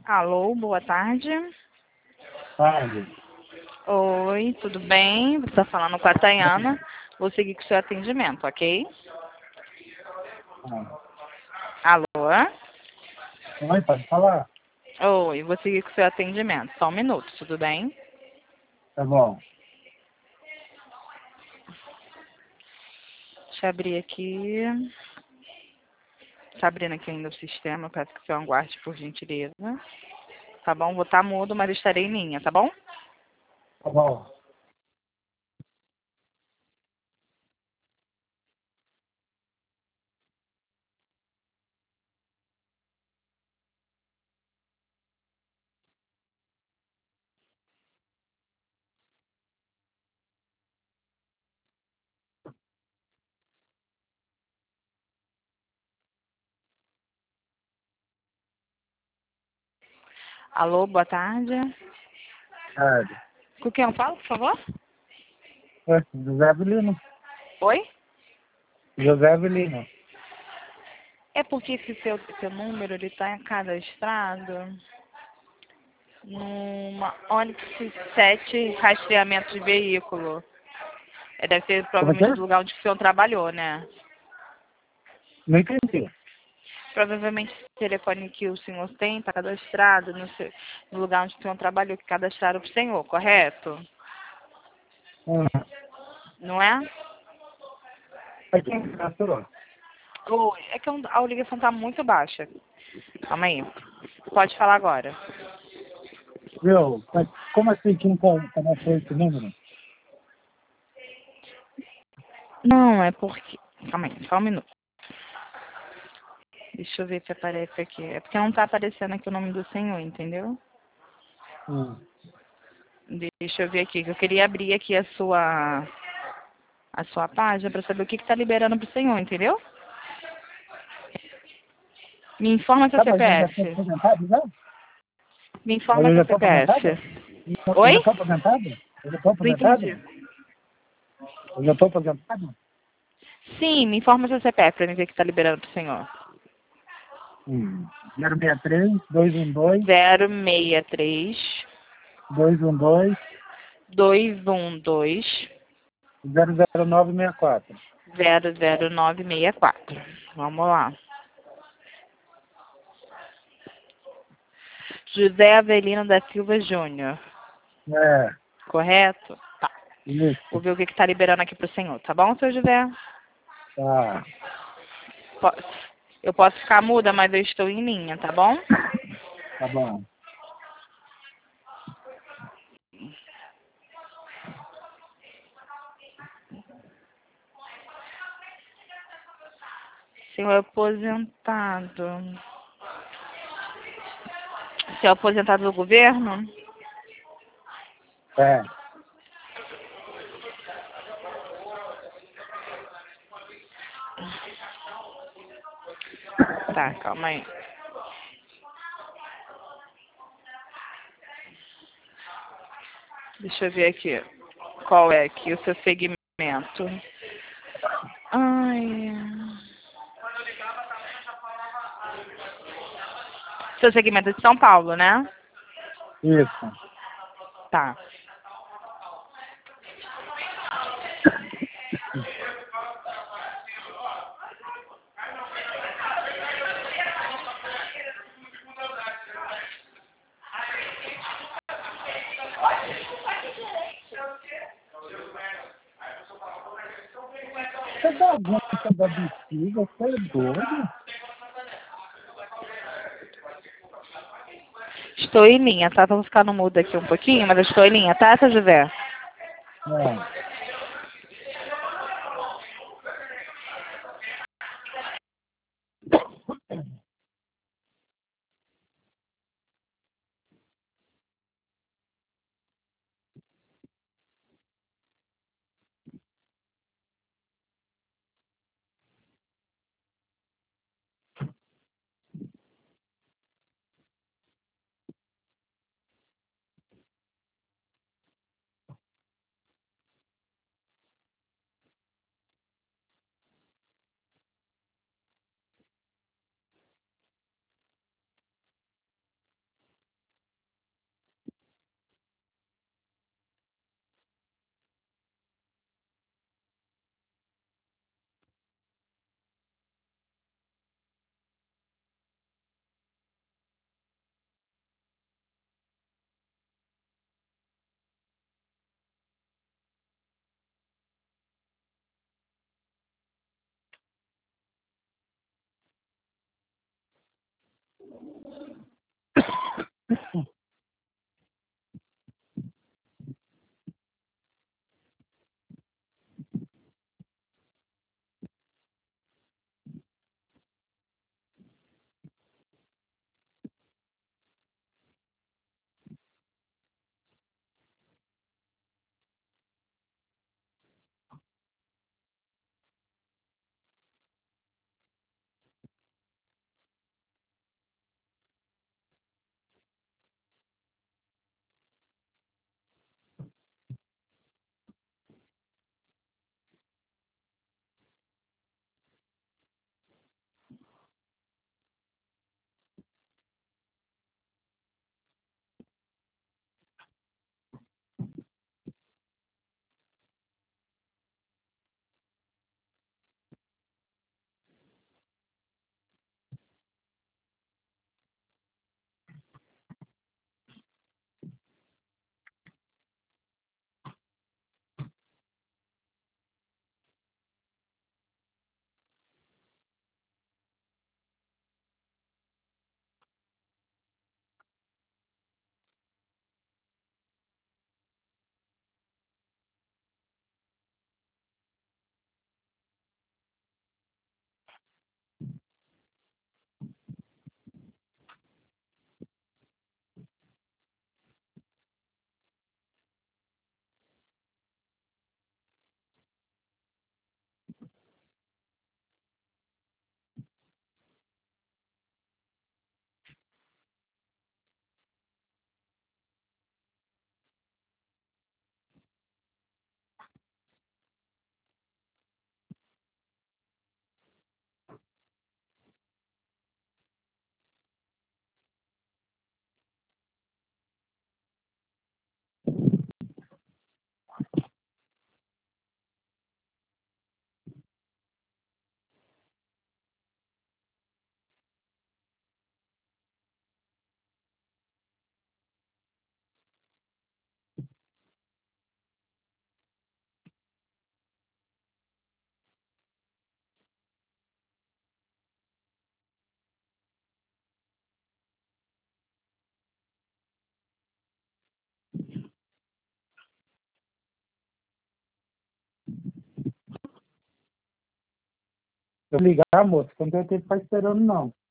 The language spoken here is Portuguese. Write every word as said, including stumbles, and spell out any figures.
Alô, boa tarde. Tarde. Oi, tudo bem? Você está falando com a Tayana. Vou seguir com o seu atendimento, ok? Ah. Alô? Oi, pode falar? Oi, vou seguir com o seu atendimento. Só um minuto, tudo bem? Tá bom. Deixa eu abrir aqui. Está abrindo aqui ainda o sistema. Peço que o senhor aguarde, por gentileza. Tá bom? Vou estar mudo, mas estarei em linha, tá bom? Tá bom. Alô, boa tarde. Tarde. Com quem eu falo, por favor? Oi, José Avelino. Oi? José Avelino. É porque esse seu, seu número, ele está cadastrado numa Onix sete rastreamento de veículo. É, deve ser Como é que é? provavelmente do lugar onde o senhor trabalhou, né? Não entendi. Provavelmente esse telefone que o senhor tem está cadastrado no, seu, no lugar onde o senhor trabalhou, que cadastraram para o senhor, correto? Hum. Não é? Aqui em Castro. Oi, é que a ligação está muito baixa. Calma aí. Pode falar agora. Viu? Mas como assim que não começou esse número? Não, é porque... Calma aí, só um minuto. Deixa eu ver se aparece aqui. É porque não está aparecendo aqui o nome do senhor, entendeu? Hum. Deixa eu ver aqui, que eu queria abrir aqui a sua a sua página para saber o que está liberando para o senhor, entendeu? Me informa seu Tá, mas eu já estou C P F. aposentado já? Me Mas informa eu já seu estou aposentado? C P F. Eu já Oi? estou aposentado? Eu já estou Não entendi. aposentado? Eu já estou aposentado? Sim, me informa seu C P F para mim ver o que está liberando para o senhor. Hum. zero seis três, dois um dois, zero seis três, dois um dois, dois um dois, zero zero nove seis quatro. zero zero nove seis quatro. Vamos lá. José Avelino da Silva Júnior. É, Correto? Tá. Vou isso. ver o que está liberando aqui para o senhor, tá bom, seu José? Tá. Po- Eu posso ficar muda, mas eu estou em linha, tá bom? Tá bom. Senhor aposentado. Senhor aposentado do governo? É. Tá, calma aí. Deixa eu ver aqui. Qual é aqui o seu segmento? Ai. Seu segmento é de São Paulo, né? Isso. Tá. Você bagunça da bexiga, você é doido? Estou em linha, tá? Vamos ficar no mudo aqui um pouquinho, mas eu estou em linha, tá, seu José? Não. Eu ligar, moço, que não tem tempo pra esperando, não.